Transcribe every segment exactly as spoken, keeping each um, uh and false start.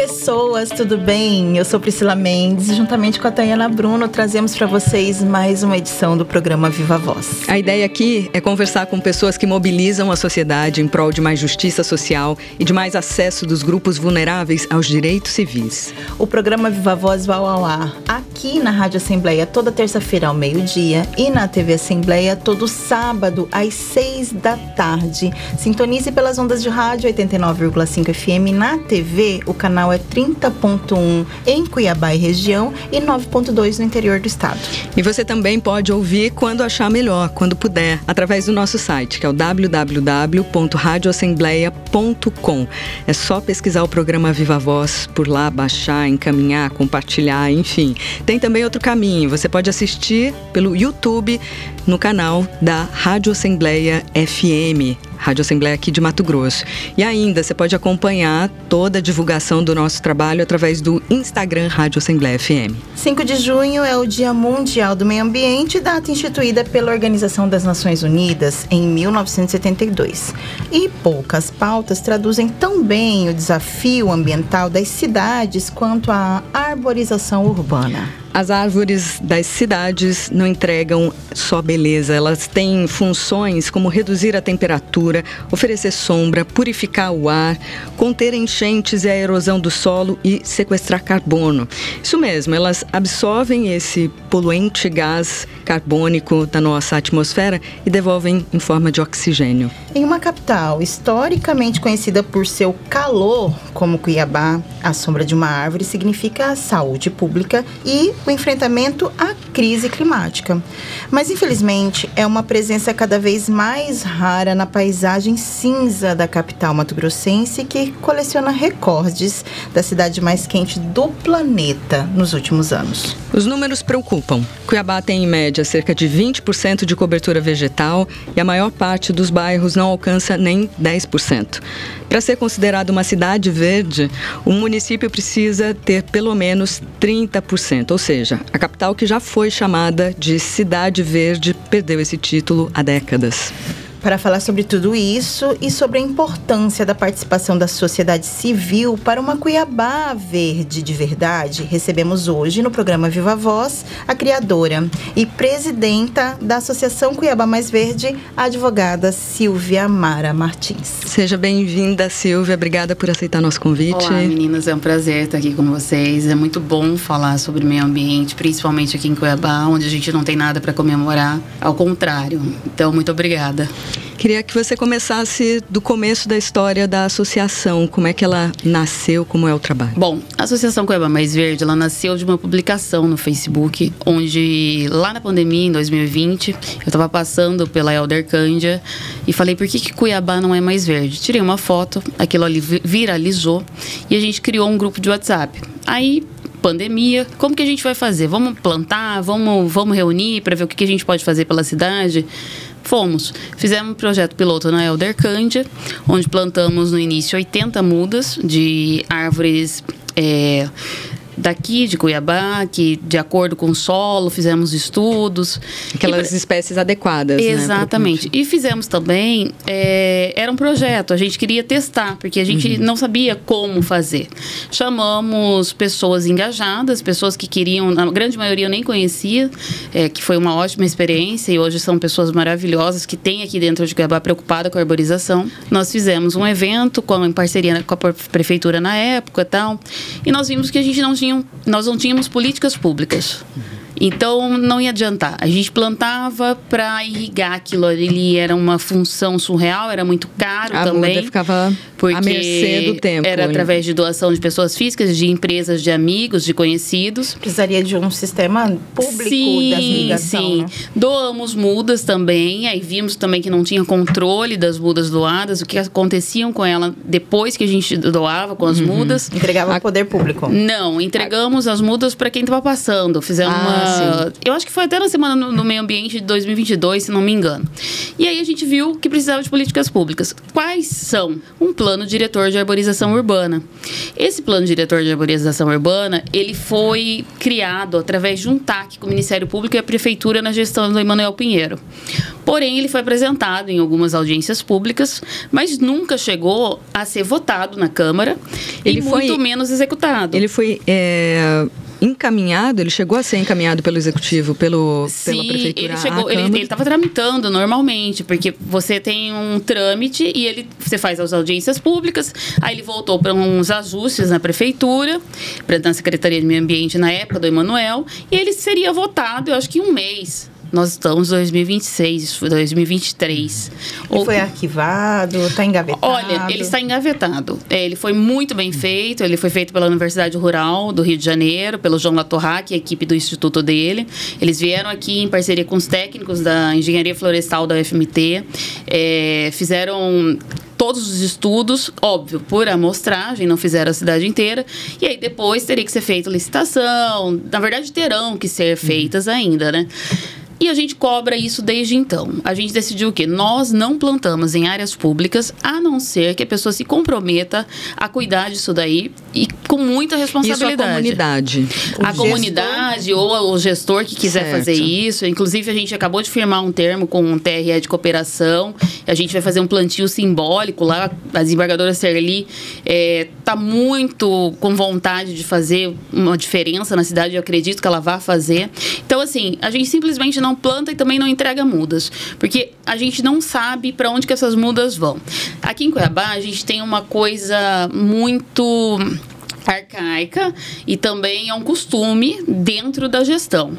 pessoas, tudo bem? Eu sou Priscila Mendes e juntamente com a Tayana Bruno trazemos para vocês mais uma edição do programa Viva Voz. A ideia aqui é conversar com pessoas que mobilizam a sociedade em prol de mais justiça social e de mais acesso dos grupos vulneráveis aos direitos civis. O programa Viva Voz vai ao ar aqui na Rádio Assembleia toda terça-feira ao meio-dia e na T V Assembleia todo sábado às seis da tarde. Sintonize pelas ondas de rádio oitenta e nove vírgula cinco F M. Na T V, o canal é trinta ponto um em Cuiabá e região e nove ponto dois no interior do estado. E você também pode ouvir quando achar melhor, quando puder, através do nosso site, que é o w w w ponto rádio assembleia ponto com. É só pesquisar o programa Viva Voz por lá, baixar, encaminhar, compartilhar, enfim. Tem também outro caminho, você pode assistir pelo YouTube no canal da Rádio Assembleia F M. Rádio Assembleia aqui de Mato Grosso. E ainda, você pode acompanhar toda a divulgação do nosso trabalho através do Instagram Rádio Assembleia F M. cinco de junho é o Dia Mundial do Meio Ambiente, data instituída pela Organização das Nações Unidas em mil novecentos e setenta e dois. E poucas pautas traduzem tão bem o desafio ambiental das cidades quanto a arborização urbana. As árvores das cidades não entregam só beleza, elas têm funções como reduzir a temperatura, oferecer sombra, purificar o ar, conter enchentes e a erosão do solo e sequestrar carbono. Isso mesmo, elas absorvem esse poluente gás carbônico da nossa atmosfera e devolvem em forma de oxigênio. Em uma capital historicamente conhecida por seu calor, como Cuiabá, a sombra de uma árvore significa saúde pública e o enfrentamento à crise climática. Mas, infelizmente, é uma presença cada vez mais rara na paisagem cinza da capital mato-grossense, que coleciona recordes da cidade mais quente do planeta nos últimos anos. Os números preocupam. Cuiabá tem, em média, cerca de vinte por cento de cobertura vegetal e a maior parte dos bairros não alcança nem dez por cento. Para ser considerado uma cidade verde, o município precisa ter pelo menos trinta por cento, ou seja, a capital que já foi chamada de Cidade Verde perdeu esse título há décadas. Para falar sobre tudo isso e sobre a importância da participação da sociedade civil para uma Cuiabá verde de verdade, recebemos hoje no programa Viva Voz a criadora e presidenta da Associação Cuiabá Mais Verde, a advogada Silvia Mara Martins. Seja bem-vinda, Silvia. Obrigada por aceitar nosso convite. Olá, meninas. É um prazer estar aqui com vocês. É muito bom falar sobre meio ambiente, principalmente aqui em Cuiabá, onde a gente não tem nada para comemorar. Ao contrário. Então, muito obrigada. Queria que você começasse do começo da história da associação. Como é que ela nasceu, como é o trabalho? Bom, a Associação Cuiabá Mais Verde, ela nasceu de uma publicação no Facebook, onde lá na pandemia, em dois mil e vinte, eu estava passando pela Helder Cândia e falei, por que que Cuiabá não é mais verde? Tirei uma foto, aquilo ali viralizou e a gente criou um grupo de WhatsApp. Aí, pandemia, como que a gente vai fazer? Vamos plantar, vamos, vamos reunir para ver o que que a gente pode fazer pela cidade? Fomos. Fizemos um projeto piloto na Helder Cândia, onde plantamos no início oitenta mudas de árvores é, daqui de Cuiabá, que de acordo com o solo, fizemos estudos. Aquelas e, espécies adequadas, exatamente. Né, e fizemos também, é, era um projeto, a gente queria testar, porque a gente uhum. não sabia como fazer. Chamamos pessoas engajadas, pessoas que queriam, a grande maioria eu nem conhecia, é, que foi uma ótima experiência, e hoje são pessoas maravilhosas que têm aqui dentro de Cuiabá preocupada com a arborização. Nós fizemos um evento com, em parceria com a prefeitura na época e tal, e nós vimos que a gente não tinha nós não tínhamos políticas públicas. Então, não ia adiantar. A gente plantava para irrigar aquilo ali. Era uma função surreal, era muito caro a também. A muda ficava à mercê do tempo. Era através de doação de pessoas físicas, de empresas, de amigos, de conhecidos. Precisaria de um sistema público sim, da irrigação, sim. né? Doamos mudas também. Aí vimos também que não tinha controle das mudas doadas, o que aconteciam com ela depois que a gente doava com as uhum. mudas. Entregava ao poder público? Não, entregamos as mudas para quem estava passando. Fizemos ah, uma... Sim. Eu acho que foi até na Semana no, no Meio Ambiente de dois mil e vinte e dois, se não me engano. E aí a gente viu que precisava de políticas públicas. Quais são? Um plano diretor de arborização urbana. Esse plano diretor de arborização urbana, ele foi criado através de um T A C com o Ministério Público e a Prefeitura na gestão do Emanuel Pinheiro. Porém, ele foi apresentado em algumas audiências públicas, mas nunca chegou a ser votado na Câmara ele e foi, muito menos executado. Ele foi... É... encaminhado, ele chegou a ser encaminhado pelo Executivo, pelo, Sim, pela Prefeitura ele chegou, ele estava tramitando normalmente, porque você tem um trâmite e ele, você faz as audiências públicas, aí ele voltou para uns ajustes na Prefeitura, pra, na Secretaria de Meio Ambiente na época do Emanuel, e ele seria votado, eu acho que em um mês. Nós estamos em dois mil e vinte e seis, dois mil e vinte e três. E Ou... foi arquivado, está engavetado? Olha, ele está engavetado. É, ele foi muito bem feito, ele foi feito pela Universidade Rural do Rio de Janeiro, pelo João Latorrac e a equipe do instituto dele. Eles vieram aqui em parceria com os técnicos da Engenharia Florestal da U F M T, é, fizeram... todos os estudos, óbvio, por amostragem, não fizeram a cidade inteira. E aí depois teria que ser feita licitação. Na verdade, terão que ser feitas ainda, né? E a gente cobra isso desde então. A gente decidiu o quê? Nós não plantamos em áreas públicas, a não ser que a pessoa se comprometa a cuidar disso daí e com muita responsabilidade. Isso a comunidade. A o comunidade gestor... ou o gestor que quiser certo. Fazer isso. Inclusive, a gente acabou de firmar um termo com um T R E de cooperação. A gente vai fazer um plantio simbólico lá. A desembargadora Serli está é, muito com vontade de fazer uma diferença na cidade. Eu acredito que ela vai fazer. Então, assim, a gente simplesmente não planta e também não entrega mudas, porque a gente não sabe para onde que essas mudas vão. Aqui em Cuiabá, a gente tem uma coisa muito arcaica e também é um costume dentro da gestão.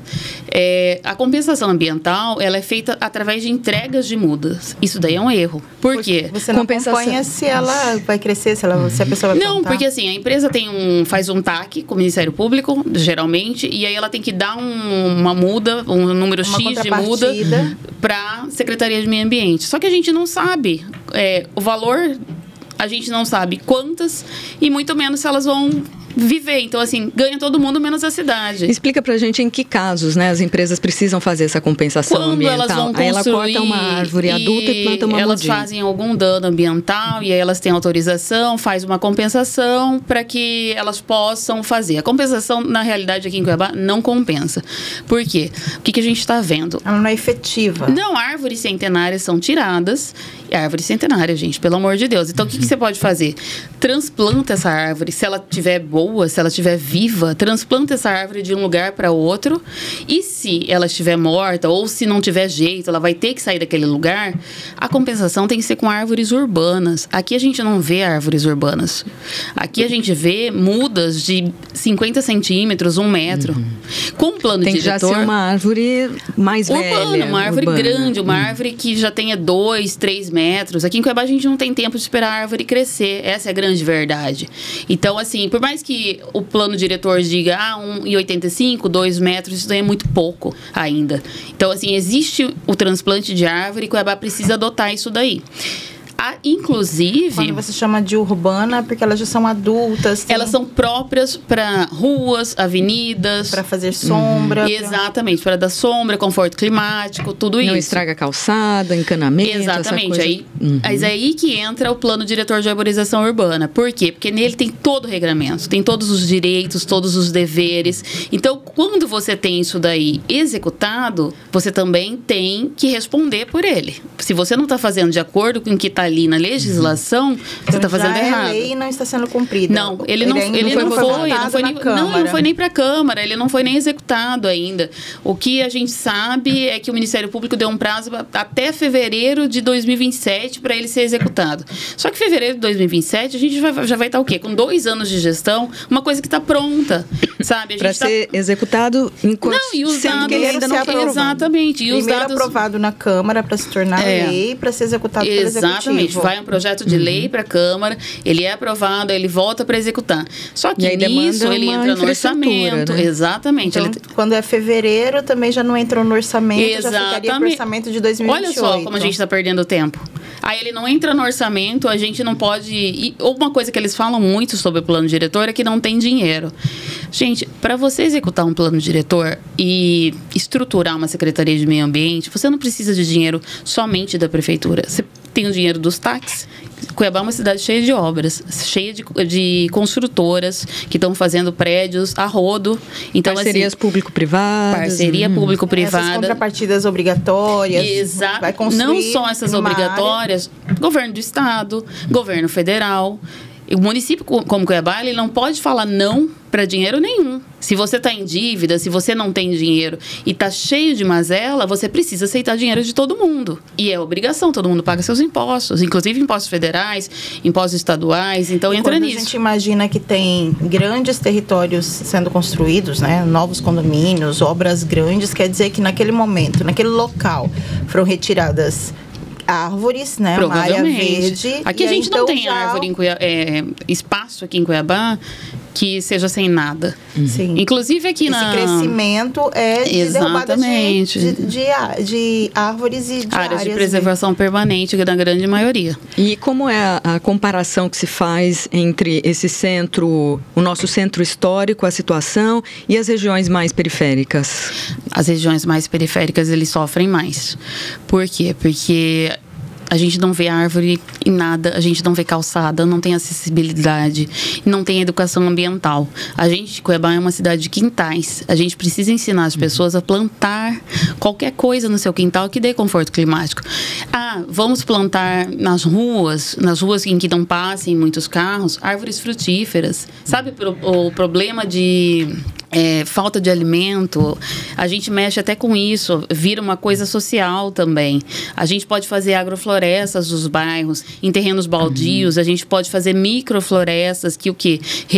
É, a compensação ambiental, ela é feita através de entregas de mudas. Isso daí é um erro. Por quê? Você não compensação... acompanha se ela vai crescer, se, ela, se a pessoa vai Não, plantar. Porque assim, a empresa tem um, faz um T A C com o Ministério Público, geralmente, e aí ela tem que dar um, uma muda, um número uma X de muda para a Secretaria de Meio Ambiente. Só que a gente não sabe é, o valor... A gente não sabe quantas e muito menos se elas vão viver. Então, assim, ganha todo mundo menos a cidade. Explica pra gente em que casos, né, as empresas precisam fazer essa compensação Quando ambiental. Elas vão aí ela corta uma árvore e adulta e planta uma elas mudinha. Fazem algum dano ambiental e aí elas têm autorização, faz uma compensação para que elas possam fazer. A compensação, na realidade, aqui em Cuiabá, não compensa. Por quê? O que, que a gente está vendo? Ela não é efetiva. Não, árvores centenárias são tiradas. E árvore centenária, gente, pelo amor de Deus. Então, o que, que você pode fazer? Transplanta essa árvore. Se ela estiver boa, se ela estiver viva, transplanta essa árvore de um lugar para outro. E se ela estiver morta, ou se não tiver jeito, ela vai ter que sair daquele lugar, a compensação tem que ser com árvores urbanas. Aqui a gente não vê árvores urbanas. Aqui a gente vê mudas de cinquenta centímetros, um metro. Uhum. Com o plano tem diretor... Tem que já ser uma árvore mais urbana, velha. Uma árvore urbana. grande, uma uhum. árvore que já tenha dois, três metros. Metros. Aqui em Cuiabá a gente não tem tempo de esperar a árvore crescer. Essa é a grande verdade. Então, assim, por mais que o plano diretor diga ah, um metro e oitenta e cinco, dois metros, isso daí é muito pouco ainda. Então, assim, existe o transplante de árvore e Cuiabá precisa adotar isso daí. Ah, inclusive... Quando você chama de urbana, porque elas já são adultas. Tem... Elas são próprias para ruas, avenidas. Para fazer sombra. Uhum. Exatamente, para dar sombra, conforto climático, tudo Não isso. Não estraga calçada, encanamento, exatamente, essa coisa. Aí, uhum. Mas é aí que entra o plano diretor de arborização urbana. Por quê? Porque nele tem todo o regramento, tem todos os direitos, todos os deveres. Então, quando você tem isso daí executado, você também tem que responder por ele. Se você não está fazendo de acordo com o que está ali na legislação, uhum. então, você está fazendo já errado. A lei não está sendo cumprida. Não, ele não, ele ele não, não foi, não foi nem, não, não foi nem para a Câmara, ele não foi nem executado ainda. O que a gente sabe é que o Ministério Público deu um prazo até fevereiro de dois mil e vinte e sete para ele ser executado. Só que fevereiro de dois mil e vinte e sete a gente vai, já vai estar o quê? Com dois anos de gestão, uma coisa que está pronta, sabe? Para ser tá... executado enquanto não, e os dados que ele ainda não foi exatamente. E Primeiro os dados aprovado na Câmara para se tornar é. lei, para ser executado pelo Executivo. Exatamente. Vai um projeto de lei para a Câmara, ele é aprovado, ele volta para executar. Só que nisso ele entra no orçamento. Né? Exatamente. Então, ele... quando é fevereiro, também já não entrou no orçamento, exatamente. Já ficaria pro orçamento de dois mil e vinte e oito. Olha só como a gente está perdendo tempo. Aí ele não entra no orçamento, a gente não pode... E uma coisa que eles falam muito sobre o plano diretor é que não tem dinheiro. Gente, para você executar um plano diretor e estruturar uma Secretaria de Meio Ambiente, você não precisa de dinheiro somente da prefeitura. Você tem o dinheiro dos táxis. Cuiabá é uma cidade cheia de obras, cheia de, de construtoras que estão fazendo prédios a rodo. Então, parcerias assim, público-privadas. Parceria hum. público-privada. Essas contrapartidas obrigatórias. Exato. Vai construir não só essas obrigatórias, área. Governo do estado, governo federal. O município como Cuiabá, ele não pode falar não para dinheiro nenhum. Se você está em dívida, se você não tem dinheiro e está cheio de mazela, você precisa aceitar dinheiro de todo mundo. E é obrigação, todo mundo paga seus impostos, inclusive impostos federais, impostos estaduais, então e entra quando nisso. A gente imagina que tem grandes territórios sendo construídos, né, novos condomínios, obras grandes, quer dizer que naquele momento, naquele local, foram retiradas árvores, né? Uma área verde. Aqui a gente então não tem já... árvore em Cuiabá, é, espaço aqui em Cuiabá que seja sem nada. Sim. Inclusive aqui Esse na... crescimento é de Exatamente. derrubada de, de, de, de árvores e de áreas, áreas de preservação de... permanente, na grande maioria. E como é a, a comparação que se faz entre esse centro, o nosso centro histórico, a situação, e as regiões mais periféricas? As regiões mais periféricas, eles sofrem mais. Por quê? Porque a gente não vê árvore em nada, a gente não vê calçada, não tem acessibilidade, não tem educação ambiental. A gente, Cuiabá é uma cidade de quintais. A gente precisa ensinar as pessoas a plantar qualquer coisa no seu quintal que dê conforto climático. Ah, vamos plantar nas ruas, nas ruas em que não passem muitos carros, árvores frutíferas. Sabe o, o problema de... É, falta de alimento, a gente mexe até com isso, vira uma coisa social também. A gente pode fazer agroflorestas nos bairros, em terrenos baldios, uhum. A gente pode fazer microflorestas que o quê?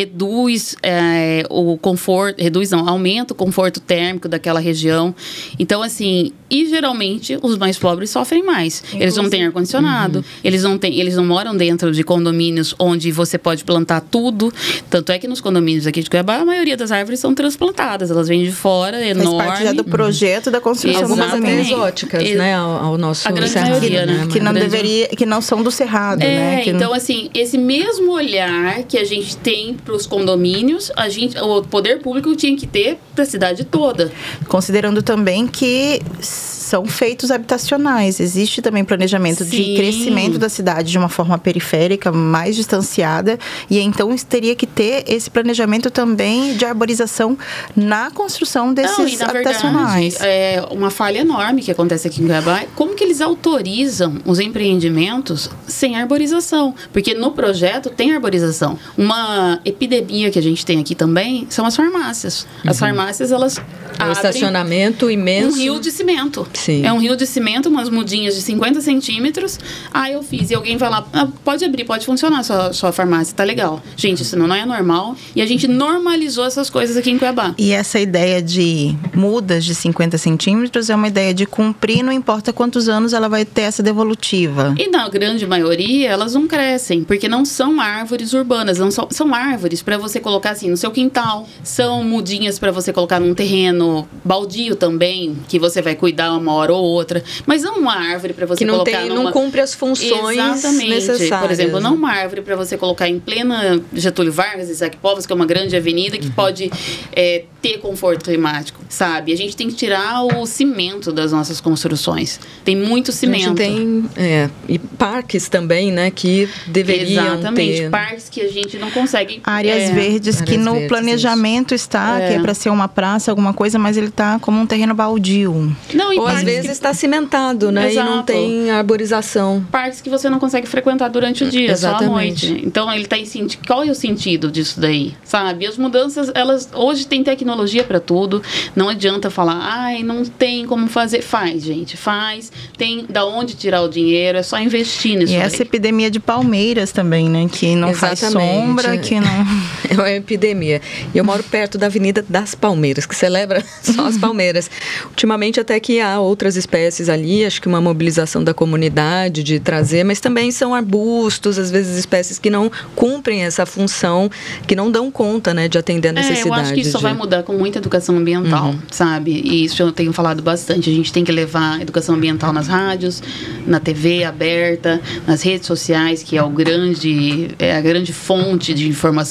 Reduz é, o conforto, reduz não, aumenta o conforto térmico daquela região. Então, assim, e geralmente os mais pobres sofrem mais. Inclusive, eles não têm ar-condicionado, uhum. eles, não têm, eles não moram dentro de condomínios onde você pode plantar tudo. Tanto é que nos condomínios aqui de Cuiabá, a maioria das árvores são transplantadas, elas vêm de fora, é enorme. Faz parte já do projeto da construção. Algumas até exóticas, Ex- né, ao, ao nosso a grande cerrado, maioria, né? Que não grande... deveria, que não são do cerrado, é, né? Que então não... assim, esse mesmo olhar que a gente tem para os condomínios, a gente, o poder público tinha que ter para a cidade toda. Considerando também que são feitos habitacionais, existe também planejamento Sim. de crescimento da cidade de uma forma periférica, mais distanciada, e então teria que ter esse planejamento também de arborização na construção desses Não, e, na habitacionais. Verdade, é uma falha enorme que acontece aqui em Cuiabá. Como que eles autorizam os empreendimentos sem arborização? Porque no projeto tem arborização. Uma epidemia que a gente tem aqui também são as farmácias. As uhum. farmácias, elas é um estacionamento imenso. Um rio de cimento. Sim. É um rio de cimento, umas mudinhas de cinquenta centímetros. Ah, eu fiz. E alguém vai lá, ah, pode abrir, pode funcionar a sua, sua farmácia, tá legal. Gente, isso não é normal. E a gente normalizou essas coisas aqui em Cuiabá. E essa ideia de mudas de cinquenta centímetros é uma ideia de cumprir, não importa quantos anos ela vai ter essa devolutiva. E na grande maioria, elas não crescem, porque não são árvores urbanas, não são, são árvores para você colocar assim no seu quintal. São mudinhas para você colocar num terreno baldio também, que você vai cuidar uma hora ou outra, mas não uma árvore para você que não colocar tem, numa... não cumpre as funções Exatamente. necessárias. Por exemplo, não uma árvore para você colocar em plena Getúlio Vargas, Isaac Povas, que é uma grande avenida que uhum. pode é, ter conforto climático, sabe? A gente tem que tirar o cimento das nossas construções. Tem muito cimento. A gente tem é, e parques também, né, que deveriam Exatamente. ter... Parques que a gente não consegue... Áreas é, verdes áreas que no verdes, planejamento isso. está, É. que é para ser uma praça, alguma coisa, mas ele está como um terreno baldio. Não, e Ou às parques vezes que- está cimentado, né, Exato. e não tem arborização. parques que você não consegue frequentar durante o dia, Exatamente. só à noite. Então, ele tá em sentido. Qual é o sentido disso daí? Sabe? As mudanças, elas hoje tem tecnologia para tudo. Não adianta falar, ai, não tem como fazer. Faz, gente, faz. Tem da onde tirar o dinheiro, é só investir nisso. E daí. essa epidemia de palmeiras também, né? Que não faz Exatamente. sombra, que não... É uma epidemia. E eu moro perto da Avenida das Palmeiras, que celebra só as palmeiras. Ultimamente até que há outras espécies ali, acho que uma mobilização da comunidade de trazer, mas também são arbustos, às vezes espécies que não cumprem essa função, que não dão conta, né, de atender a necessidade. É, eu acho que isso só de... vai mudar com muita educação ambiental, uhum. sabe? E isso eu tenho falado bastante. A gente tem que levar educação ambiental nas rádios, na T V aberta, nas redes sociais, que é o grande, é a grande fonte de informação das pessoas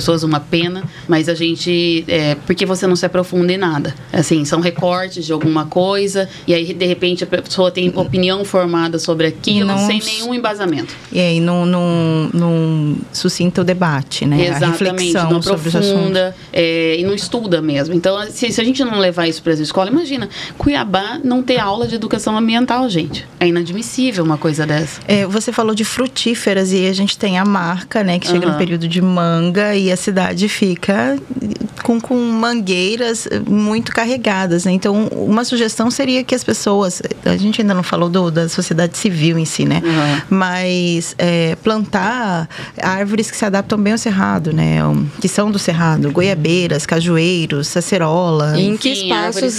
pessoas, uma pena, mas a gente, é, porque você não se aprofunda em nada, assim, são recortes de alguma coisa, e aí de repente a pessoa tem opinião formada sobre aquilo, não, sem nenhum embasamento. E aí não, não, não suscita o debate, né? Exatamente, a reflexão não sobre aprofunda, é, e não estuda mesmo. Então, se, se a gente não levar isso para as escolas, imagina, Cuiabá não ter aula de educação ambiental, gente. É inadmissível uma coisa dessa. É, você falou de frutíferas e a gente tem a marca, né? Que chega uhum. no período de manga e a cidade fica com, com mangueiras muito carregadas, né? Então, uma sugestão seria que as pessoas... A gente ainda não falou do, da sociedade civil em si, né? Uhum. Mas é, plantar árvores que se adaptam bem ao cerrado, né? Que são do cerrado. Goiabeiras, cajueiros, acerola. E em que Sim, espaços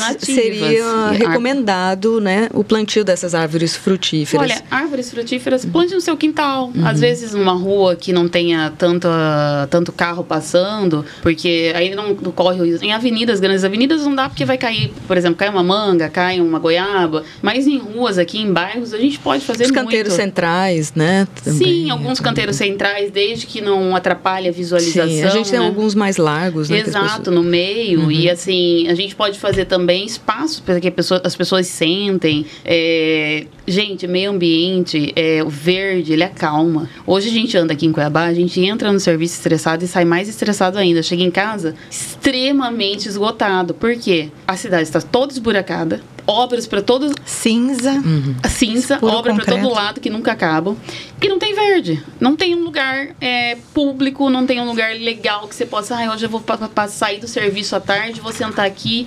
seria recomendado, né, o plantio dessas árvores frutíferas? Olha, árvores frutíferas, plante no seu quintal. Uhum. Às vezes numa rua que não tenha tanto, tanto carro passando, porque aí não, não corre... Em avenidas, grandes avenidas, não dá porque vai cair, por exemplo, cai uma manga, cai uma goiaba, mas em ruas aqui, em bairros, a gente pode fazer Os muito. canteiros centrais, né? Também. Sim, alguns canteiros centrais, desde que não atrapalhe a visualização. Sim, a gente tem né? alguns mais largos, né? Exato, pessoas... no meio. Uhum. E assim, a gente pode fazer também espaço para que pessoa, as pessoas sentem. É... Gente, meio ambiente, é, o verde, ele acalma. Hoje a gente anda aqui em Cuiabá, a gente entra no serviço estressado e sai mais estressado ainda. Chega em casa extremamente esgotado. Por quê? A cidade está toda esburacada, obras para todos... Cinza. Uhum. Cinza, obra para todo lado que nunca acabam. E não tem verde. Não tem um lugar é, público, não tem um lugar legal que você possa... Ah, hoje eu vou pa- pa- sair do serviço à tarde, vou sentar aqui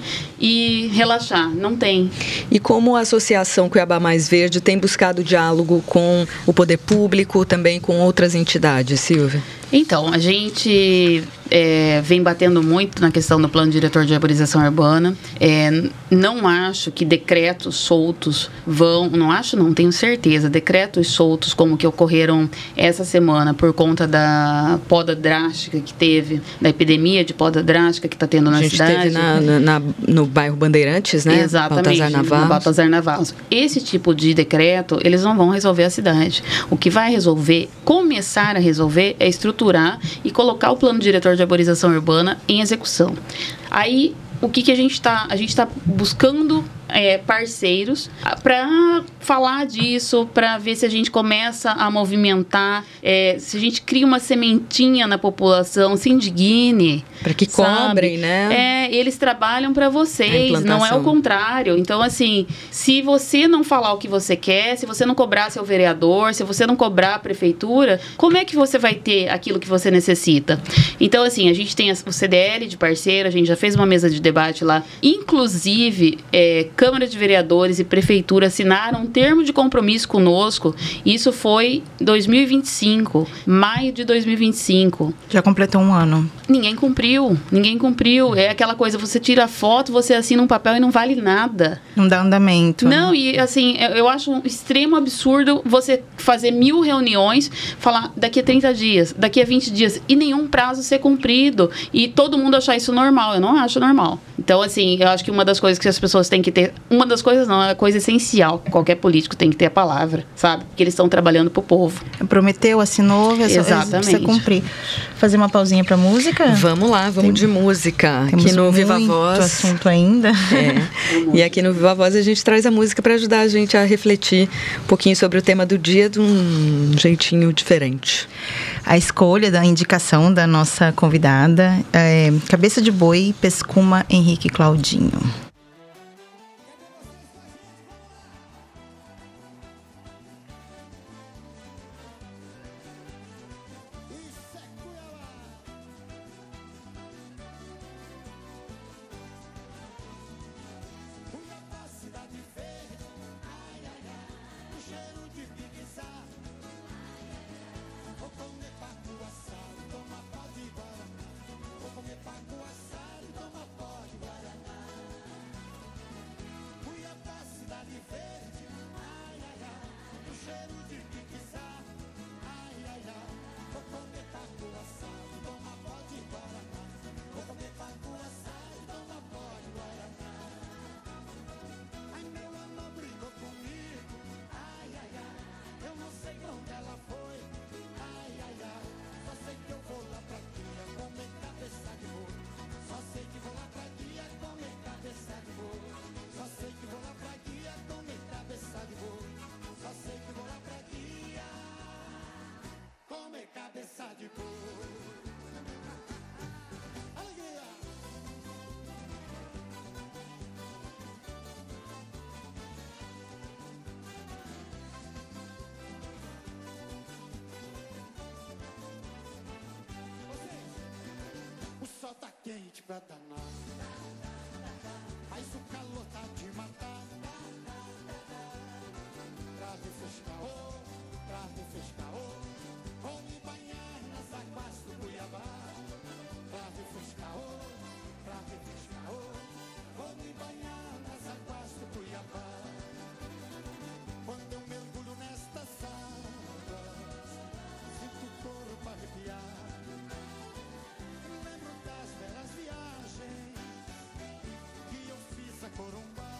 e relaxar. Não tem. E como a Associação Cuiabá Mais Verde tem buscado diálogo com o poder público, também com outras entidades, Silvia? Então, a gente é, vem batendo muito na questão do Plano Diretor de Arborização Urbana. É, não acho que decretos soltos vão... Não acho, não, tenho certeza. Decretos soltos como que ocorreram essa semana por conta da poda drástica que teve, da epidemia de poda drástica que está tendo na cidade. A gente cidade. teve na, na, no bairro Bandeirantes, né? Exatamente, Baltazar Navarros. no Baltazar Navarros. Esse tipo de decreto, eles não vão resolver a cidade. O que vai resolver, começar a resolver, é estruturar e colocar o plano diretor de arborização urbana em execução. Aí, o que, que a gente está... A gente está buscando é, parceiros para falar disso, para ver se a gente começa a movimentar, é, se a gente cria uma sementinha na população, se indigne. Para que cobrem, né? É, eles trabalham para vocês, não é o contrário. Então, assim, se você não falar o que você quer, se você não cobrar seu vereador, se você não cobrar a prefeitura, como é que você vai ter aquilo que você necessita? Então, assim, a gente tem o C D L de parceiro, a gente já fez uma mesa de debate lá, inclusive, é, Câmara de Vereadores e Prefeitura assinaram um termo de compromisso conosco. Isso foi em dois mil e vinte e cinco, maio de dois mil e vinte e cinco. Já completou um ano. Ninguém cumpriu, ninguém cumpriu. É aquela coisa, você tira a foto, você assina um papel e não vale nada. Não dá andamento. Não, e assim, eu acho um extremo absurdo você fazer mil reuniões, falar daqui a trinta dias, daqui a vinte dias, e nenhum prazo ser cumprido. E todo mundo achar isso normal. Eu não acho normal. Então, assim, eu acho que uma das coisas que as pessoas têm que ter... Uma das coisas não, é a coisa essencial. Qualquer político tem que ter a palavra, sabe? Porque eles estão trabalhando pro povo. Prometeu, assinou, exatamente. Precisa cumprir. Fazer uma pausinha pra música? Vamos lá, vamos Tem, de música. Aqui no Viva Voz. Muito assunto ainda. É. E aqui no Viva Voz a gente traz a música para ajudar a gente a refletir um pouquinho sobre o tema do dia de um jeitinho diferente. A escolha da indicação da nossa convidada é Cabeça de Boi, Pescuma, Henrique Claudinho. quente pra danar, mas o calor tá de matar. Pra refrescar, oh, pra refrescar, oh, vou me banhar nas águas do Cuiabá. Pra refrescar, oh, pra refrescar, oh, vou me banhar nas águas do Cuiabá. Quando eu mergulho nestas águas, sinto o corpo arrepiar. Lembro das belas viagens que eu fiz a Corumbá,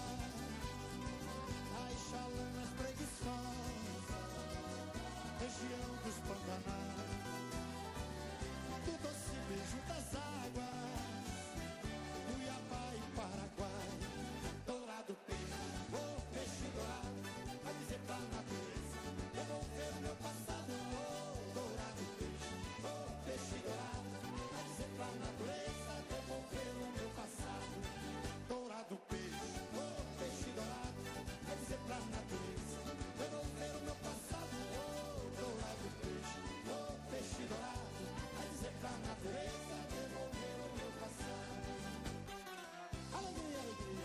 as chalanas preguiçosas, região dos Pantanais, do doce beijo das águas, Cuiabá e Paraguai. Dourado peixe, oh peixe dourado, vai dizer pra natureza, devolver o meu passado. Oh, dourado peixe, oh peixe dourado, vai dizer pra natureza, devolver o meu passado. Dourado peixe, oh peixe dourado, vai dizer pra natureza, devolver o meu passado. Oh, dourado peixe, oh peixe dourado, vai dizer pra natureza, devolver o meu passado. Alegria, alegria.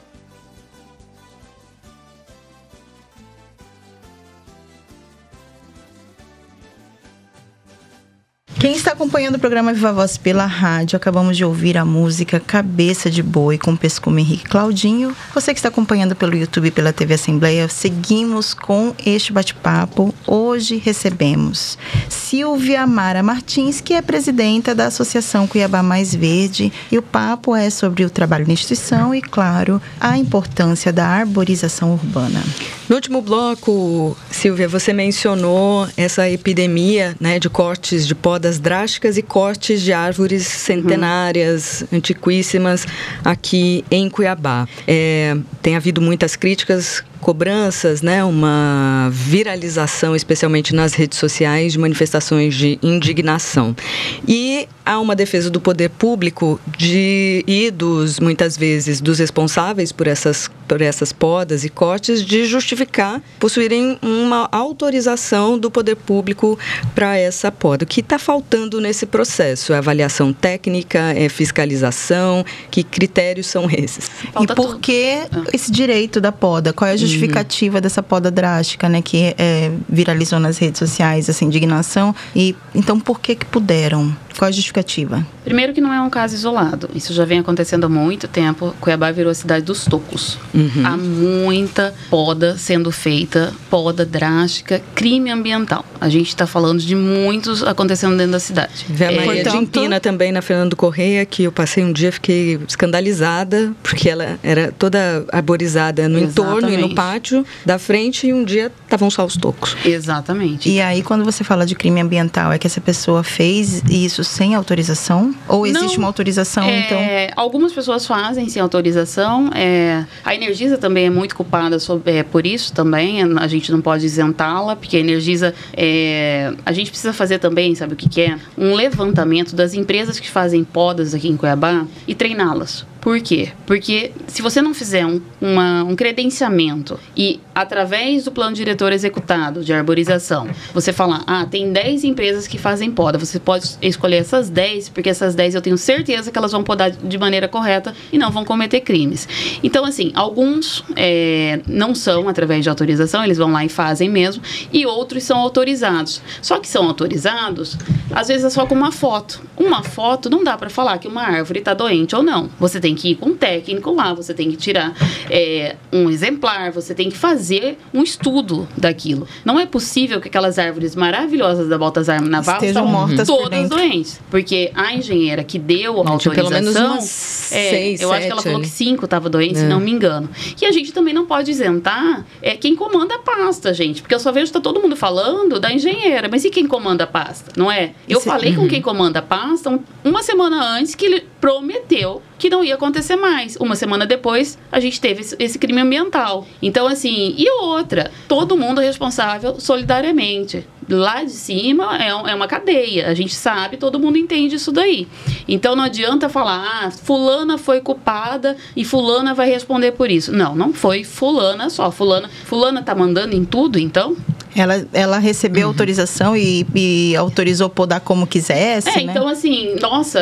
Quem está acompanhando o programa Viva Voz pela rádio, acabamos de ouvir a música Cabeça de Boi com Pescume Henrique e Claudinho. Você que está acompanhando pelo YouTube e pela T V Assembleia, seguimos com este bate-papo. Hoje recebemos Silvia Mara Martins, que é presidenta da Associação Cuiabá Mais Verde, e o papo é sobre o trabalho na instituição e, claro, a importância da arborização urbana. No último bloco, Silvia, você mencionou essa epidemia, né, de cortes de podas drásticas e cortes de árvores centenárias, uhum. antiquíssimas, aqui em Cuiabá. É, tem havido muitas críticas, cobranças, né, uma viralização, especialmente nas redes sociais, de manifestações de indignação. E há uma defesa do poder público de, e dos, muitas vezes, dos responsáveis por essas, por essas podas e cortes, de justificar possuírem uma autorização do poder público para essa poda. O que está faltando nesse processo? É avaliação técnica, é fiscalização? Que critérios são esses? Falta e por tudo. Que esse direito da poda? Qual é a justificativa uhum. dessa poda drástica, né, que é, viralizou nas redes sociais, essa indignação? E então, por que que puderam? Qual a justificativa? Primeiro que não é um caso isolado. Isso já vem acontecendo há muito tempo. Cuiabá virou a cidade dos tocos. Uhum. Há muita poda sendo feita, poda drástica, crime ambiental. A gente está falando de muitos acontecendo dentro da cidade. Vê a Maria de Empina também, na Fernando Correia, que eu passei um dia, fiquei escandalizada, porque ela era toda arborizada no Exatamente. Entorno e no pátio da frente, e um dia estavam só os tocos. Exatamente. E aí, quando você fala de crime ambiental, é que essa pessoa fez isso sem autorização? Ou existe não, uma autorização, é, então? Algumas pessoas fazem sem autorização. É, a Energisa também é muito culpada sobre, é, por isso também. A gente não pode isentá-la, porque a Energisa... É, a gente precisa fazer também, sabe o que que é? Um levantamento das empresas que fazem podas aqui em Cuiabá e treiná-las. Por quê? Porque se você não fizer um, uma, um credenciamento e, através do plano diretor executado de arborização, você falar, ah, tem dez empresas que fazem poda, você pode escolher essas dez, porque essas dez eu tenho certeza que elas vão podar de maneira correta e não vão cometer crimes. Então, assim, alguns é, não são através de autorização, eles vão lá e fazem mesmo, e outros são autorizados. Só que são autorizados, às vezes é só com uma foto. Uma foto não dá para falar que uma árvore está doente ou não. Você tem que ir com um técnico lá, você tem que tirar é, um exemplar, você tem que fazer um estudo daquilo. Não é possível que aquelas árvores maravilhosas da Baltazar Navarro estejam mortas todas doentes. Porque a engenheira que deu a autorização, pelo menos umas é, seis, eu acho que ela falou ali. Que cinco estavam doentes, é. se não me engano. E a gente também não pode isentar é, quem comanda a pasta, gente. Porque eu só vejo que tá todo mundo falando da engenheira. Mas e quem comanda a pasta? Não é? Eu Esse, falei uhum. com quem comanda a pasta uma semana antes que ele prometeu que não ia acontecer mais. Uma semana depois, a gente teve esse crime ambiental. Então, assim, e outra, todo mundo é responsável solidariamente. Lá de cima é, é uma cadeia, a gente sabe, todo mundo entende isso daí. Então, não adianta falar, ah, fulana foi culpada e fulana vai responder por isso. Não, não foi fulana só. Fulana, fulana tá mandando em tudo, então... Ela, ela recebeu uhum. autorização e, e autorizou podar como quisesse, é, né? Então, assim, nossa...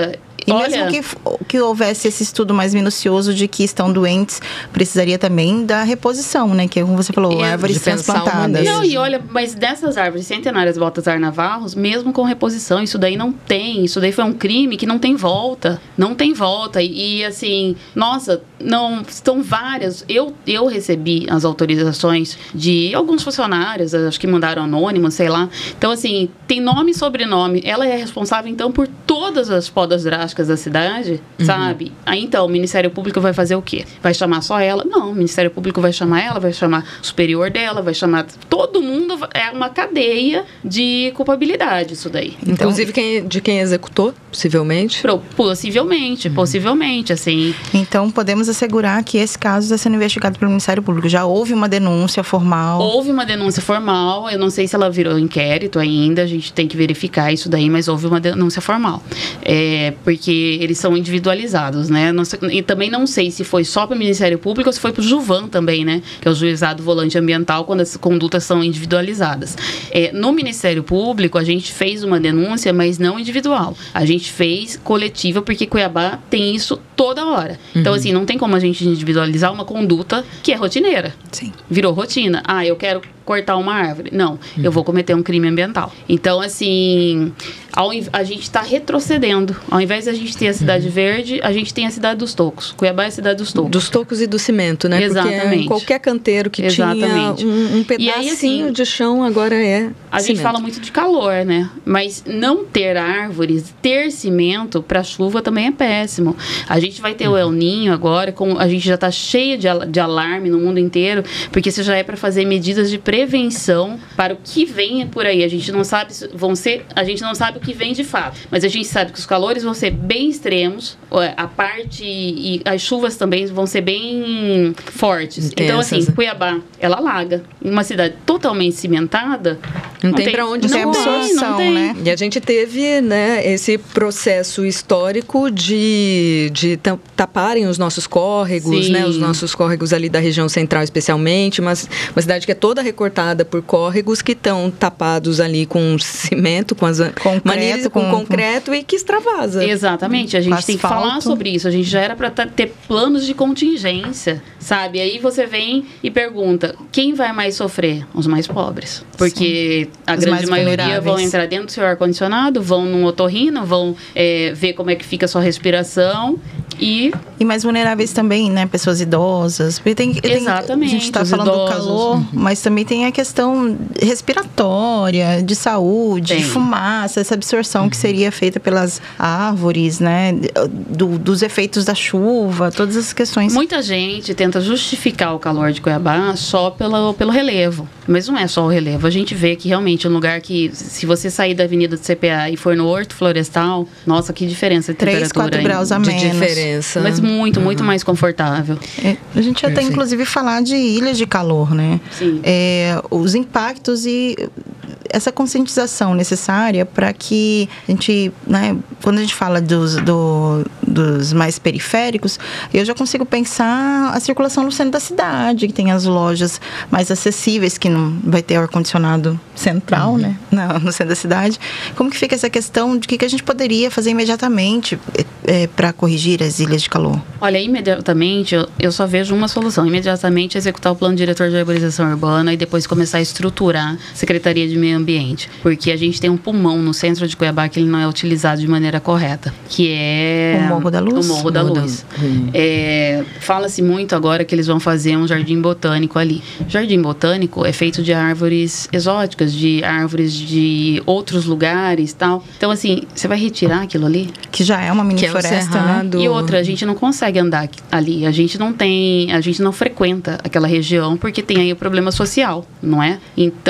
E Olha, mesmo que, que houvesse esse estudo mais minucioso de que estão doentes, precisaria também da reposição, né? Que, como você falou, É, árvores de pensar o transplantadas. manejo. Não, e olha, mas dessas árvores centenárias Baltazar Navarros, mesmo com reposição, isso daí não tem. Isso daí foi um crime que não tem volta. Não tem volta. E, e assim, nossa, não, estão várias. Eu, eu recebi as autorizações de alguns funcionários, acho que mandaram anônimo, sei lá. Então, assim, tem nome e sobrenome. Ela é responsável, então, por todas as podas drásticas da cidade, uhum. sabe? Aí, então, o Ministério Público vai fazer o quê? Vai chamar só ela? Não, o Ministério Público vai chamar ela, vai chamar o superior dela, vai chamar todo mundo. É uma cadeia de culpabilidade isso daí. Então, inclusive quem, de quem executou, possivelmente? Pro, possivelmente, uhum. possivelmente, assim. Então, podemos assegurar que esse caso está sendo investigado pelo Ministério Público. Já houve uma denúncia formal? Houve uma denúncia formal. Eu não sei se ela virou inquérito ainda. A gente tem que verificar isso daí, mas houve uma denúncia formal. É, porque eles são individualizados, né? Não sei, e também não sei se foi só para o Ministério Público ou se foi para o Juvan também, né? Que é o Juizado Volante Ambiental, quando as condutas são individualizadas. É, no Ministério Público, a gente fez uma denúncia, mas não individual. A gente fez coletiva, porque Cuiabá tem isso toda hora. Uhum. Então, assim, não tem como a gente individualizar uma conduta que é rotineira. Sim. Virou rotina. Ah, eu quero cortar uma árvore. Não, uhum. eu vou cometer um crime ambiental. Então, assim, ao, a gente está retrocedendo. Ao invés de a gente ter a Cidade uhum. Verde, a gente tem a Cidade dos Tocos. Cuiabá é a Cidade dos Tocos. Dos tocos e do cimento, né? Exatamente. Porque qualquer canteiro que Exatamente. tinha um, um pedacinho aí, assim, de chão agora é A cimento. gente fala muito de calor, né? Mas não ter árvores, ter cimento para chuva também é péssimo. A gente vai ter uhum. o El Niño agora, com, a gente já está cheio de, de alarme no mundo inteiro, porque isso já é para fazer medidas de prevenção para o que vem por aí. A gente não sabe se vão ser, a gente não sabe o que vem de fato, mas a gente sabe que os calores vão ser bem extremos, a parte e as chuvas também vão ser bem fortes. Intensas. Então, assim, Cuiabá, ela alaga. Em uma cidade totalmente cimentada, não, não tem, tem para onde não ser absorção, não tem. né? E a gente teve, né, esse processo histórico de, de taparem os nossos córregos, Sim. né, os nossos córregos ali da região central especialmente, mas uma cidade que é toda recortada por córregos que estão tapados ali com cimento, com as manilhas, com, com concreto e que extravasa. Exatamente, a gente asfalto. Tem que falar sobre isso. A gente já era para ter planos de contingência, sabe? Aí você vem e pergunta, quem vai mais sofrer? Os mais pobres. Porque Sim. a Os grande maioria vão entrar dentro do seu ar-condicionado, vão num otorrino, vão é, ver como é que fica a sua respiração e... E mais vulneráveis também, né? Pessoas idosas. Porque tem, Exatamente. Tem, a gente está falando idosos. do calor, uhum. mas também tem a questão respiratória, de saúde, tem. de fumaça, essa absorção uhum. que seria feita pelas árvores, né? Do, dos efeitos da chuva, todas as questões. Muita gente tenta justificar o calor de Cuiabá só pelo, pelo relevo. Mas não é só o relevo. A gente vê que realmente é um lugar que, se você sair da Avenida do C P A e for no Horto Florestal, nossa, que diferença de três, temperatura. quatro graus a menos. De diferença. Mas muito, uhum. muito mais confortável. É, a gente já tem, inclusive, falar de ilhas de calor, né? Sim. É, os impactos e essa conscientização necessária para que a gente, né, quando a gente fala dos, do, dos mais periféricos, eu já consigo pensar a circulação no centro da cidade, que tem as lojas mais acessíveis, que não vai ter ar-condicionado central, uhum. né, no, no centro da cidade. Como que fica essa questão de que, que a gente poderia fazer imediatamente é, para corrigir as ilhas de calor? Olha, imediatamente, eu, eu só vejo uma solução. Imediatamente executar o plano diretor de arborização urbana e depois começar a estruturar a Secretaria de Meio Ambiente. Porque a gente tem um pulmão no centro de Cuiabá que ele não é utilizado de maneira correta, que é... O Morro da Luz? O Morro da Luz. Hum. É, fala-se muito agora que eles vão fazer um jardim botânico ali. O jardim botânico é feito de árvores exóticas, de árvores de outros lugares e tal. Então, assim, você vai retirar aquilo ali? Que já é uma mini que floresta, é né? E outra, a gente não consegue andar ali. A gente não tem... A gente não frequenta aquela região porque tem aí o problema social, não é?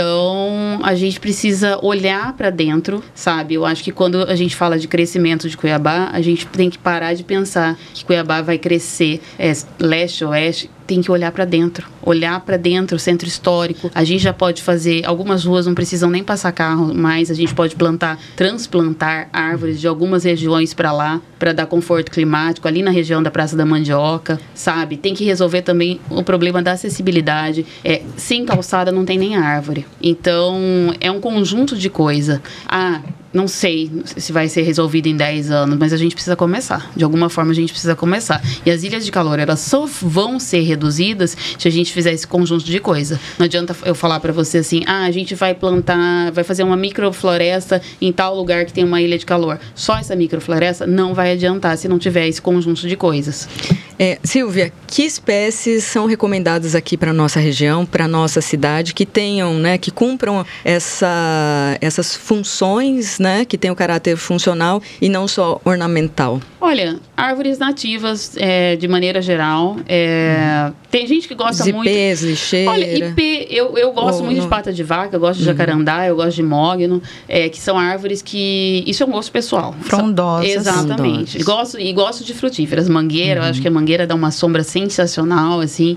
Então, a gente precisa olhar para dentro, sabe? Eu acho que quando a gente fala de crescimento de Cuiabá, a gente tem que parar de pensar que Cuiabá vai crescer é, leste, oeste. Tem que olhar para dentro, olhar para dentro, o centro histórico. A gente já pode fazer, algumas ruas não precisam nem passar carro, mas a gente pode plantar, transplantar árvores de algumas regiões para lá, para dar conforto climático ali na região da Praça da Mandioca, sabe? Tem que resolver também o problema da acessibilidade. É, sem calçada não tem nem árvore. Então, é um conjunto de coisa. Ah, não sei se vai ser resolvido em dez anos, mas a gente precisa começar. De alguma forma, a gente precisa começar. E as ilhas de calor, elas só vão ser reduzidas se a gente fizer esse conjunto de coisa. Não adianta eu falar para você assim, ah, a gente vai plantar, vai fazer uma microfloresta em tal lugar que tem uma ilha de calor. Só essa microfloresta não vai adiantar se não tiver esse conjunto de coisas. É, Silvia, que espécies são recomendadas aqui para a nossa região, para a nossa cidade, que tenham, né, que cumpram essa, essas funções, né, que tenham caráter funcional e não só ornamental? Olha, árvores nativas, é, de maneira geral. É, tem gente que gosta Zipês, muito... lixeira... Olha, ipê, eu, eu gosto Ou muito não... de pata de vaca, eu gosto de jacarandá, eu gosto de mogno, é, que são árvores que... Isso é um gosto pessoal. Frondosas. Exatamente. Frondosas. E gosto, e gosto de frutíferas. Mangueira, uhum. Eu acho que a mangueira dá uma sombra sensacional, assim.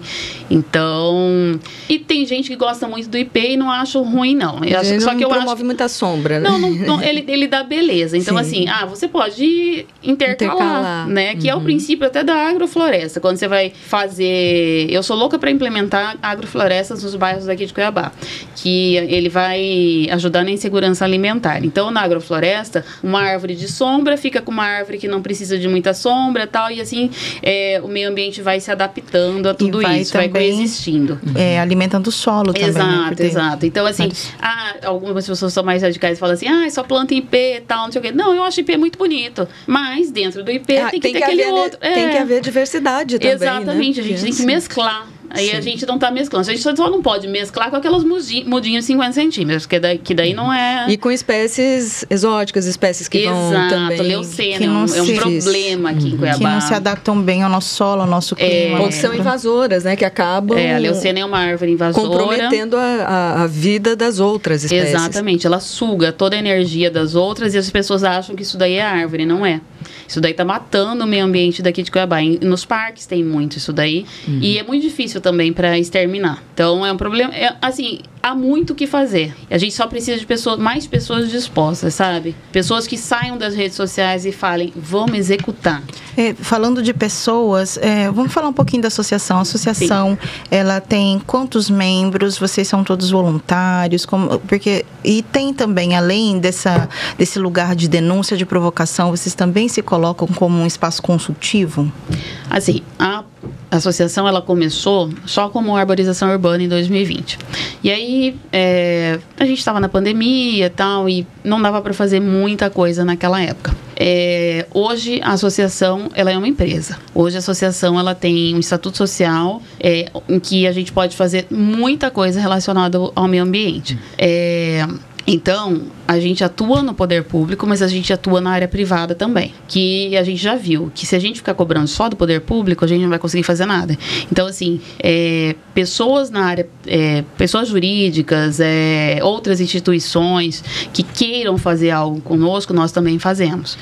Então... E tem gente que gosta muito do ipê e não acho ruim, não. Eu acho, ele só não que eu promove acho... muita sombra, né? Não, não, não ele, ele dá beleza. Então, Sim. assim, ah, você pode intercalar, intercalar. né? Que uhum. é o princípio até da agrofloresta. Quando você vai fazer... Eu sou louca para implementar agroflorestas nos bairros daqui de Cuiabá. Que ele vai ajudar na insegurança alimentar. Então, na agrofloresta, uma árvore de sombra fica com uma árvore que não precisa de muita sombra e tal. E assim, é, o meio ambiente vai se adaptando a tudo vai isso, também, vai coexistindo. É, alimentando o solo também. Exato, né? Exato. Então, assim, vários... ah, algumas pessoas são mais radicais e falam assim, ah, só planta ipê e tal, não sei o quê. Não, eu acho ipê muito bonito. Mas, dentro do ipê, ah, tem que tem ter que aquele haver, outro. Tem é. que haver diversidade também, exatamente, né? A gente tem que mesclar. Aí Sim. a gente não tá mesclando. A gente só não pode mesclar com aquelas mudinhas de cinquenta centímetros, que daí, que daí não é... E com espécies exóticas, espécies que Exato, vão também... Exato, leucena, é um, é um problema aqui uhum. em Cuiabá. Que não se adaptam bem ao nosso solo, ao nosso clima. É, ou que são invasoras, né? Que acabam... É, a leucena é uma árvore invasora. Comprometendo a, a, a vida das outras espécies. Exatamente, ela suga toda a energia das outras e as pessoas acham que isso daí é árvore, não é. Isso daí tá matando o meio ambiente daqui de Cuiabá. Nos parques tem muito isso daí. Uhum. E é muito difícil também para exterminar. Então, é um problema... É, assim, há muito o que fazer. A gente só precisa de pessoas, mais pessoas dispostas, sabe? Pessoas que saiam das redes sociais e falem, vamos executar. É, falando de pessoas, é, vamos falar um pouquinho da associação. A associação, Sim. ela tem quantos membros? Vocês são todos voluntários? Como, porque, e tem também, além dessa, desse lugar de denúncia, de provocação, vocês também se colocam como um espaço consultivo? Assim, a associação ela começou só como arborização urbana em dois mil e vinte. E aí, é, a gente estava na pandemia e tal, e não dava para fazer muita coisa naquela época. É, hoje, a associação ela é uma empresa. Hoje, a associação ela tem um estatuto social é, em que a gente pode fazer muita coisa relacionada ao meio ambiente. É... Então, a gente atua no poder público, mas a gente atua na área privada também. Que a gente já viu que se a gente ficar cobrando só do poder público, a gente não vai conseguir fazer nada. Então, assim, é, pessoas na área, é, pessoas jurídicas, é, outras instituições que queiram fazer algo conosco, nós também fazemos.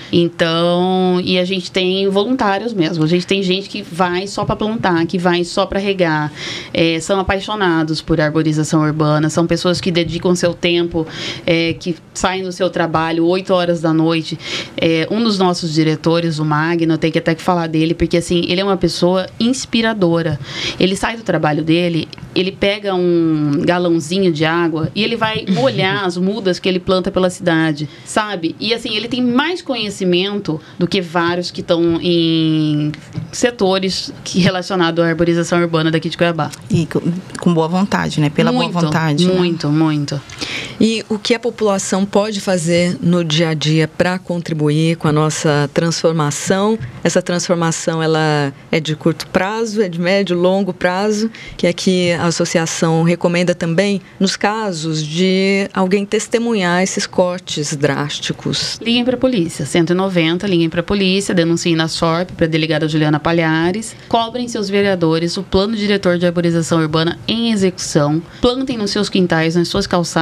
Então, e a gente tem voluntários mesmo. A gente tem gente que vai só para plantar, que vai só para regar. É, são apaixonados por arborização urbana, são pessoas que dedicam seu tempo... É, que saem do seu trabalho oito horas da noite. É, um dos nossos diretores, o Magno, tem que até que falar dele, porque assim, ele é uma pessoa inspiradora. Ele sai do trabalho dele, ele pega um galãozinho de água e ele vai molhar as mudas que ele planta pela cidade, sabe? E assim, ele tem mais conhecimento do que vários que estão em setores que, relacionados à arborização urbana daqui de Cuiabá. E com, com boa vontade, né? Pela muito, boa vontade. Muito, né? muito. E o que a população pode fazer no dia a dia para contribuir com a nossa transformação? Essa transformação ela é de curto prazo, é de médio, longo prazo, que é que a associação recomenda também nos casos de alguém testemunhar esses cortes drásticos. Liguem para a polícia, cento e noventa, liguem para a polícia, denunciem na S O R P, para a delegada Juliana Palhares, cobrem seus vereadores o plano diretor de arborização urbana em execução, plantem nos seus quintais, nas suas calçadas, onde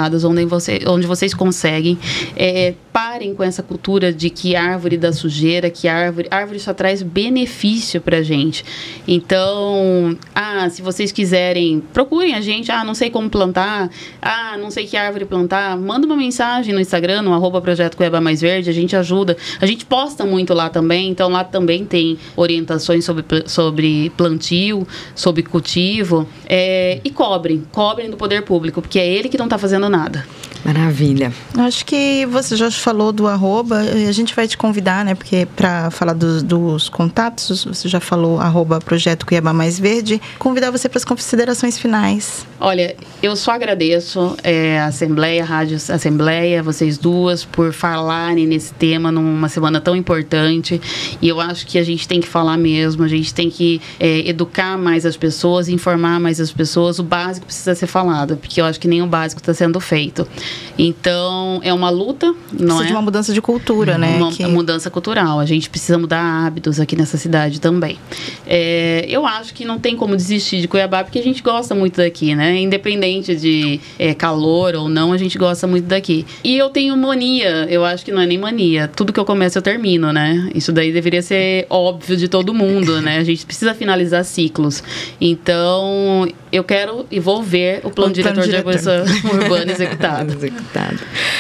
você, onde vocês conseguem. É, parem com essa cultura de que árvore dá sujeira, que árvore, árvore só traz benefício pra gente. Então, ah, se vocês quiserem, procurem a gente, ah, não sei como plantar, ah, não sei que árvore plantar, manda uma mensagem no Instagram, no arroba Projeto Cuiabá Mais Verde, a gente ajuda. A gente posta muito lá também, então lá também tem orientações sobre, sobre plantio, sobre cultivo, é, e cobrem, cobrem do poder público, porque é ele que não está fazendo nada. Maravilha. Acho que você já falou do arroba, a gente vai te convidar, né? Porque para falar dos, dos contatos, você já falou arroba Projeto Cuiabá Mais Verde. Convidar você para as considerações finais. Olha, eu só agradeço é, a Assembleia, a Rádio Assembleia, vocês duas, por falarem nesse tema numa semana tão importante. E eu acho que a gente tem que falar mesmo, a gente tem que é, educar mais as pessoas, informar mais as pessoas. O básico precisa ser falado, porque eu acho que nem o básico está sendo feito. Então, é uma luta, não precisa é? de uma mudança de cultura, né? Uma que... mudança cultural. A gente precisa mudar hábitos aqui nessa cidade também. É, eu acho que não tem como desistir de Cuiabá, porque a gente gosta muito daqui, né? Independente de é, calor ou não, a gente gosta muito daqui. E eu tenho mania, eu acho que não é nem mania. Tudo que eu começo, eu termino, né? Isso daí deveria ser óbvio de todo mundo, né? A gente precisa finalizar ciclos. Então, eu quero e vou ver o plano, o diretor, plano diretor de arborização urbana executado. executado.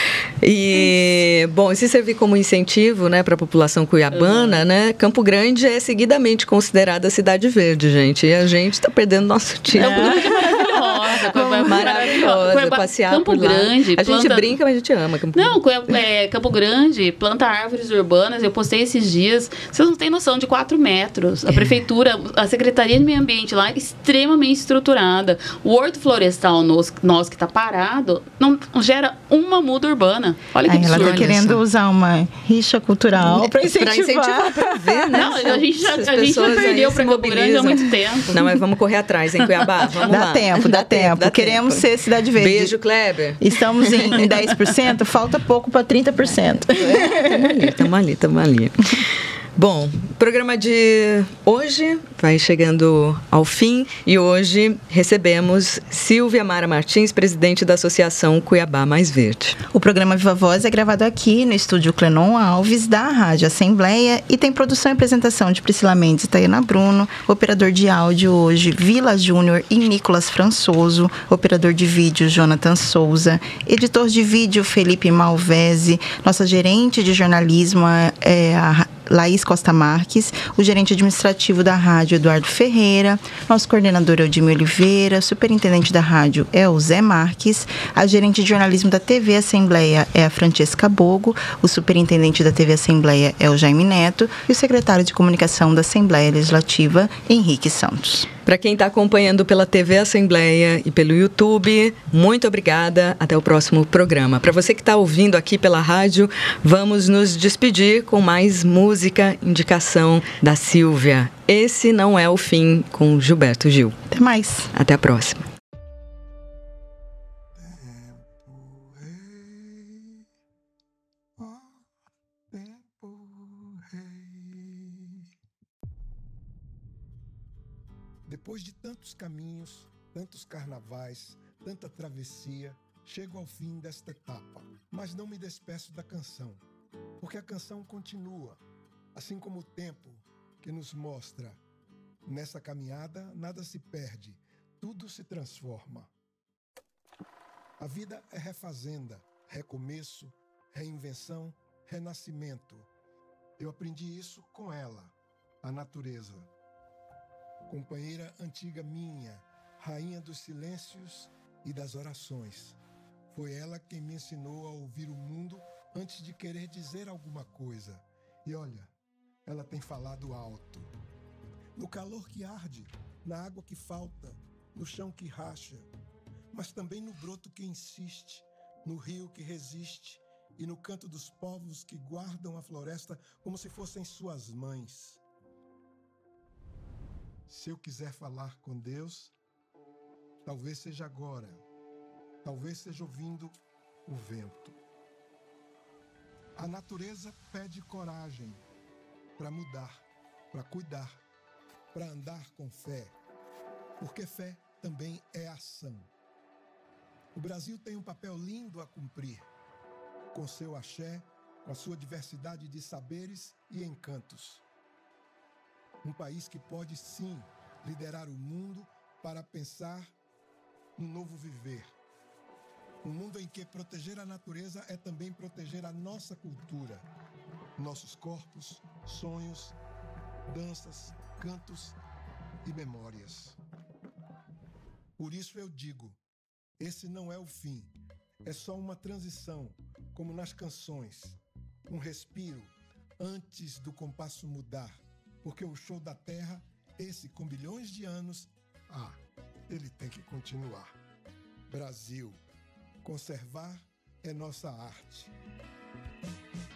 E, bom, se servir como incentivo, né, para a população cuiabana, uhum. né, Campo Grande é seguidamente considerada cidade verde, gente. E a gente está perdendo nosso tempo. É maravilhosa, maravilhosa, passear Campo por lá. Grande. A planta... gente brinca, mas a gente ama Campo Não, Grande. é, Campo Grande planta árvores urbanas. Eu postei esses dias. Vocês não têm noção de quatro metros. A prefeitura, a Secretaria de Meio Ambiente lá, extremamente estruturada. O Horto Florestal nosso, nosso que está parado, não gera uma muda urbana. Olha que Aí absurdo. Ela está querendo usar uma rixa cultural para incentivar. Para incentivar, para ver, né? Não, a gente já, a gente já perdeu para Campo Grande há muito tempo. Não, mas vamos correr atrás, em Cuiabá. Vamos dá lá. Tempo, dá, dá tempo, dá tempo. Queremos tempo. Ser cidade verde. Beijo, Kleber. Estamos em dez por cento, falta pouco para trinta por cento. Estamos ali, estamos ali, estamos ali. Bom, o programa de hoje vai chegando ao fim e hoje recebemos Silvia Mara Martins, presidente da Associação Cuiabá Mais Verde. O programa Viva Voz é gravado aqui no estúdio Clenon Alves da Rádio Assembleia e tem produção e apresentação de Priscila Mendes e Tayana Bruno, operador de áudio hoje Vila Júnior e Nicolas Françoso, operador de vídeo Jonathan Souza, editor de vídeo Felipe Malvese, nossa gerente de jornalismo é a Laís Costa Marques, o gerente administrativo da rádio, Eduardo Ferreira, nosso coordenador é o Dimi Oliveira, superintendente da rádio é o Zé Marques, a gerente de jornalismo da T V Assembleia é a Francesca Bogo, o superintendente da T V Assembleia é o Jaime Neto e o secretário de comunicação da Assembleia Legislativa, Henrique Santos. Para quem está acompanhando pela T V Assembleia e pelo YouTube, muito obrigada. Até o próximo programa. Para você que está ouvindo aqui pela rádio, vamos nos despedir com mais música, indicação da Silvia. Esse Não É o Fim, com Gilberto Gil. Até mais. Até a próxima. Depois de tantos caminhos, tantos carnavais, tanta travessia, chego ao fim desta etapa. Mas não me despeço da canção, porque a canção continua, assim como o tempo que nos mostra. Nessa caminhada, nada se perde, tudo se transforma. A vida é refazenda, recomeço, reinvenção, renascimento. Eu aprendi isso com ela, a natureza. Companheira antiga minha, rainha dos silêncios e das orações. Foi ela quem me ensinou a ouvir o mundo antes de querer dizer alguma coisa. E olha, ela tem falado alto. No calor que arde, na água que falta, no chão que racha, mas também no broto que insiste, no rio que resiste e no canto dos povos que guardam a floresta como se fossem suas mães. Se eu quiser falar com Deus, talvez seja agora, talvez seja ouvindo o vento. A natureza pede coragem para mudar, para cuidar, para andar com fé, porque fé também é ação. O Brasil tem um papel lindo a cumprir, com seu axé, com a sua diversidade de saberes e encantos. Um país que pode, sim, liderar o mundo para pensar no novo viver. Um mundo em que proteger a natureza é também proteger a nossa cultura, nossos corpos, sonhos, danças, cantos e memórias. Por isso eu digo, esse não é o fim, é só uma transição, como nas canções, um respiro antes do compasso mudar, porque o show da Terra, esse com bilhões de anos, ah, ele tem que continuar. Brasil, conservar é nossa arte.